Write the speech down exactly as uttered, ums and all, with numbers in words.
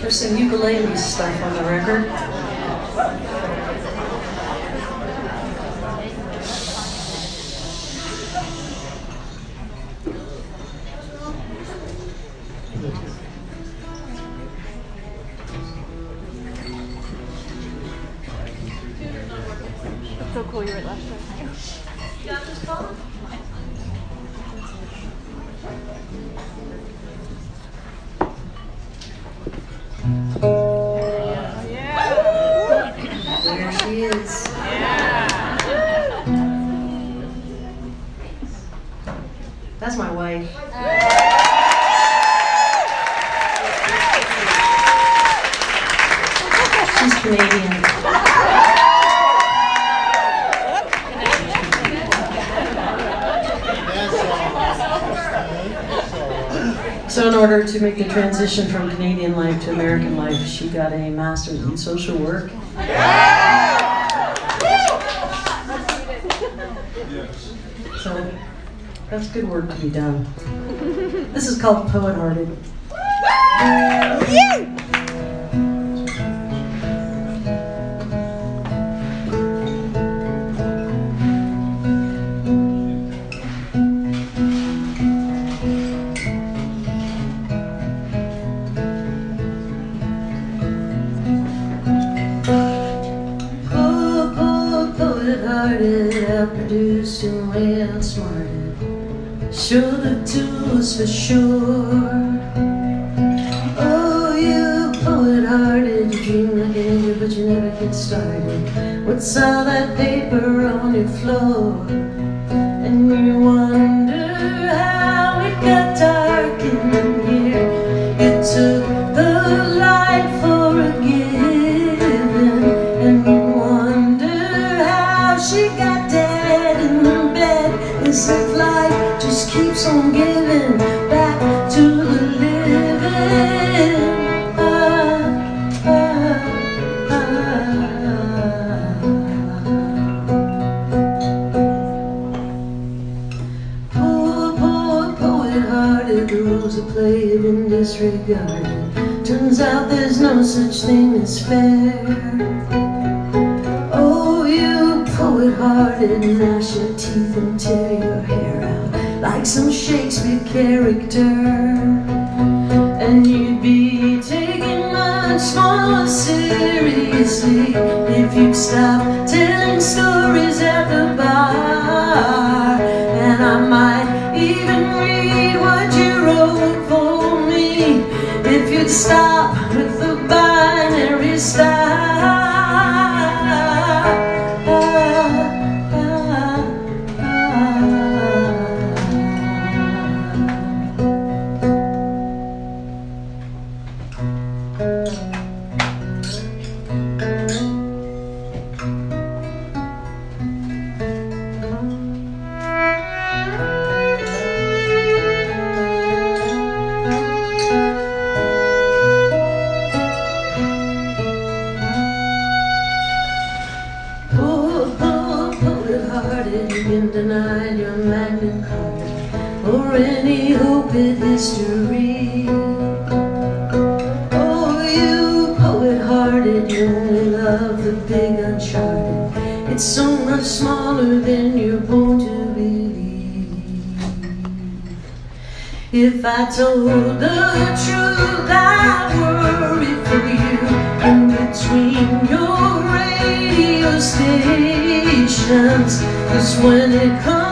There's some ukulele stuff on the record. That's so cool you were last time. You got this phone? There she is. Yeah. That's my wife. She's Canadian. So in order to make the transition from Canadian life to American life, she got a master's in social work. So that's good work to be done. This is called Poet Hearted. Outproduced and way outsmarted, shoulder tools for sure. Oh, you poet-hearted, you dream like an angel, but you never get started. What's all that paper on your floor? And you wonder how it got dark in here. You took the light for a given, and you wonder how she got as if life just keeps on giving back to the living. Ah, ah, ah. Poor, poor, poet-hearted, the rules of play have been disregarded. Turns out there's no such thing as fair. Poet-hearted, gnash your teeth and tear your hair out like some Shakespeare character, and you'd be taken much more seriously if you'd stop telling stories at the bar. And I might even read what you wrote for me if you'd stop with the binary style. You've been denied your Magna Carta or any hope at history. Oh, you poet-hearted, you only love the big uncharted. It's so much smaller than you're born to believe. If I told the truth, I'd worry for you in between your radio stations. 'Cause when it comes